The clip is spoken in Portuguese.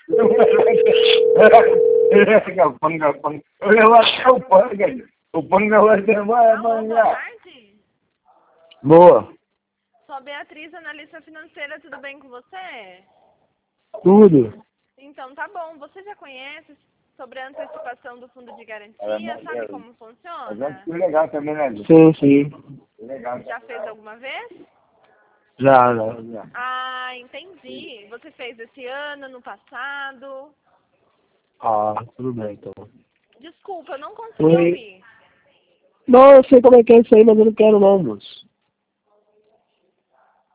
Panga. Eu levo até o panga. O panga vai demorar Alô, boa amanhã. tarde. Boa. Sou a Beatriz, analista financeira, tudo bem com você? Tudo. Então tá bom, você já conhece sobre a antecipação do fundo de garantia, sabe como funciona? Que legal também, né? Sim. Legal. Já fez alguma vez? Já. Ah, entendi. Você fez esse ano, no passado? Ah, tudo bem, então. Desculpa, eu não consegui ouvir. Não, eu sei como é que é isso aí, mas eu não quero não, moço.